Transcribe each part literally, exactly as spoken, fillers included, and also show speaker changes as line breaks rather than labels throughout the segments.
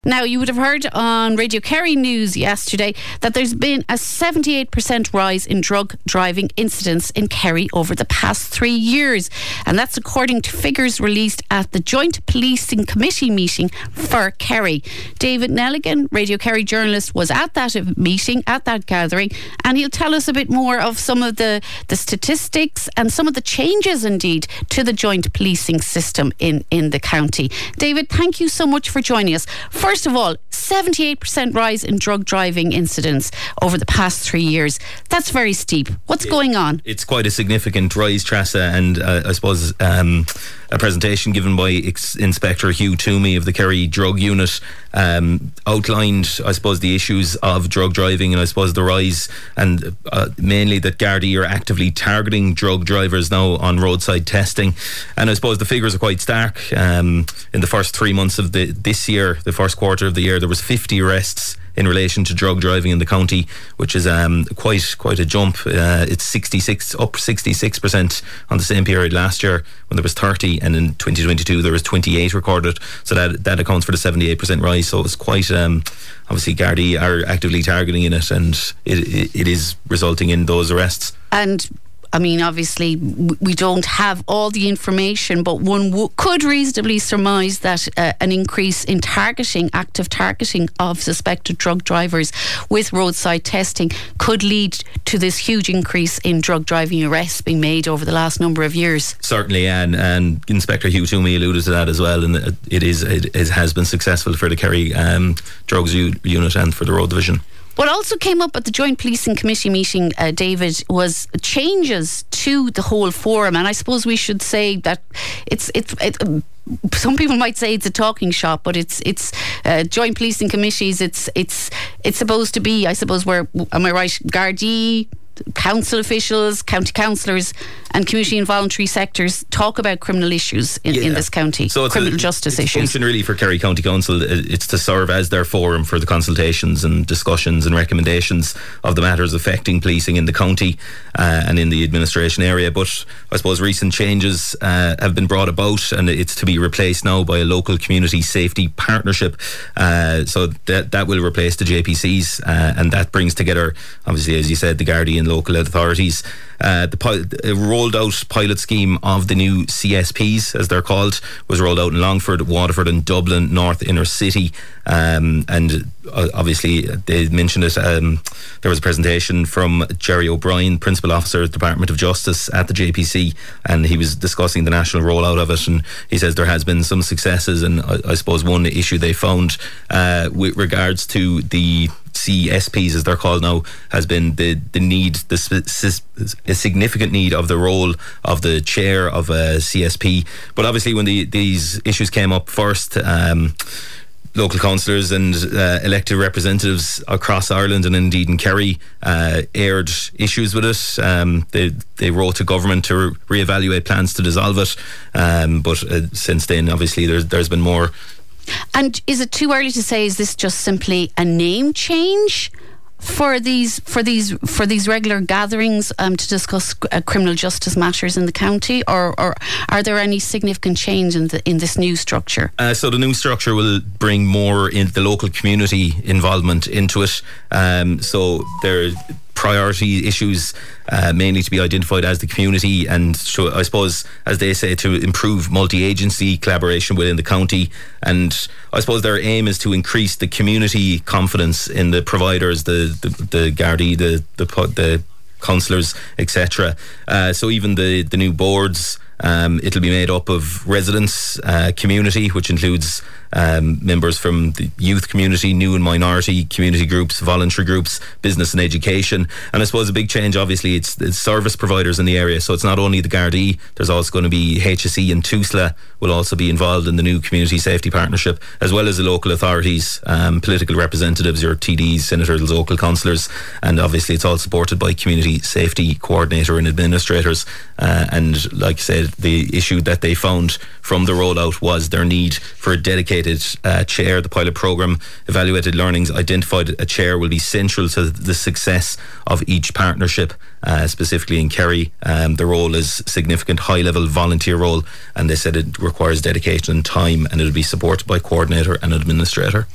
Now, you would have heard on Radio Kerry News yesterday that there's been a seventy-eight percent rise in drug driving incidents in Kerry over the past three years. And that's according to figures released at the Joint Policing Committee meeting for Kerry. David Nelligan, Radio Kerry journalist, was at that meeting, at that gathering, and he'll tell us a bit more of some of the, the statistics and some of the changes, indeed, to the joint policing system in, in the county. David, thank you so much for joining us. For First of all, seventy-eight percent rise in drug driving incidents over the past three years. That's very steep. What's it, going on?
It's quite a significant rise, Tressa, and uh, I suppose um, a presentation given by Ex- Inspector Hugh Toomey of the Kerry Drug Unit um, outlined, I suppose, the issues of drug driving and I suppose the rise, and uh, mainly that Gardaí are actively targeting drug drivers now on roadside testing. And I suppose the figures are quite stark. Um, in the first three months of the this year, the first quarter of the year, there was fifty arrests in relation to drug driving in the county, which is um, quite quite a jump. Uh, it's sixty-six up sixty-six percent on the same period last year when there was thirty, and in twenty twenty-two there was twenty-eight recorded. So that that accounts for the seventy-eight percent rise. So it's quite um, obviously Gardaí are actively targeting in it, and it, it it is resulting in those arrests.
And I mean, obviously, we don't have all the information, but one w- could reasonably surmise that uh, an increase in targeting, active targeting of suspected drug drivers with roadside testing could lead to this huge increase in drug driving arrests being made over the last number of years.
Certainly, and, and Inspector Hugh Toomey alluded to that as well, and it is it, it has been successful for the Kerry um, Drugs U- Unit and for the Road Division.
What also came up at the Joint Policing Committee meeting, uh, David, was changes to the whole forum. And I suppose we should say that it's it's it, um, some people might say it's a talking shop, but it's it's uh, Joint Policing Committees. It's it's it's supposed to be, I suppose, where, am I right, Gardaí, council officials, county councillors and community and voluntary sectors talk about criminal issues in, yeah. in this county, so criminal a, justice
it's
issues.
It's function really for Kerry County Council. It's to serve as their forum for the consultations and discussions and recommendations of the matters affecting policing in the county uh, and in the administration area. But I suppose recent changes uh, have been brought about, and it's to be replaced now by a local community safety partnership. Uh, so that that will replace the J P Cs, uh, and that brings together, obviously, as you said, the Gardaí and local authorities. Uh, the pi- a rolled out pilot scheme of the new C S Ps, as they're called, was rolled out in Longford, Waterford and Dublin North Inner City. Um, and uh, obviously they mentioned it. Um, there was a presentation from Jerry O'Brien, Principal Officer at the Department of Justice at the J P C, and he was discussing the national rollout of it, and he says there has been some successes, and I, I suppose one issue they found uh, with regards to the C S Ps, as they're called now, has been the the need, the sp- a significant need of the role of the chair of a C S P. But obviously when the, these issues came up first, um, local councillors and uh, elected representatives across Ireland and indeed in Kerry uh, aired issues with it. Um, they they wrote to government to re- reevaluate plans to dissolve it, um, but uh, since then obviously there's there's been more.
And is it too early to say, is this just simply a name change for these for these for these regular gatherings um, to discuss uh, criminal justice matters in the county, or, or are there any significant change in the in this new structure? Uh,
so the new structure will bring more in the local community involvement into it. Um, so there are priority issues uh, mainly to be identified as the community, and so I suppose, as they say, to improve multi-agency collaboration within the county. And I suppose their aim is to increase the community confidence in the providers, the the, the Gardaí, the the, the councillors, et cetera. Uh, so even the the new boards, um, it'll be made up of residents, uh, community, which includes um, members from the youth community, new and minority community groups, voluntary groups, business and education. And I suppose a big change, obviously, it's, it's service providers in the area. So it's not only the Gardaí, there's also going to be H S E and TUSLA will also be involved in the new community safety partnership, as well as the local authorities, um, political representatives, your T Ds, senators, local councillors, and obviously it's all supported by community safety coordinator and administrators. Uh, and like I said, the issue that they found from the rollout was their need for a dedicated uh, chair. The pilot programme evaluated learnings, identified a chair will be central to the success of each partnership. Uh, specifically in Kerry, um, the role is significant high-level volunteer role, and they said it requires dedication and time, and it'll be supported by coordinator and administrator.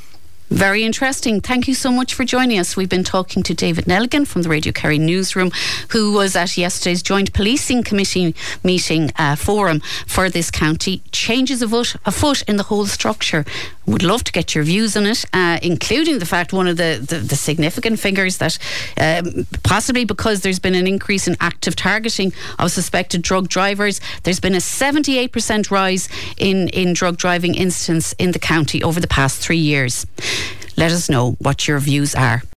Very interesting. Thank you so much for joining us. We've been talking to David Nelligan from the Radio Kerry newsroom, who was at yesterday's Joint Policing Committee meeting uh, forum for this county. Changes afoot, afoot in the whole structure. Would love to get your views on it, uh, including the fact one of the, the, the significant figures that um, possibly because there's been an increase in active targeting of suspected drug drivers, there's been a seventy-eight percent rise in, in drug driving incidents in the county over the past three years. Let us know what your views are.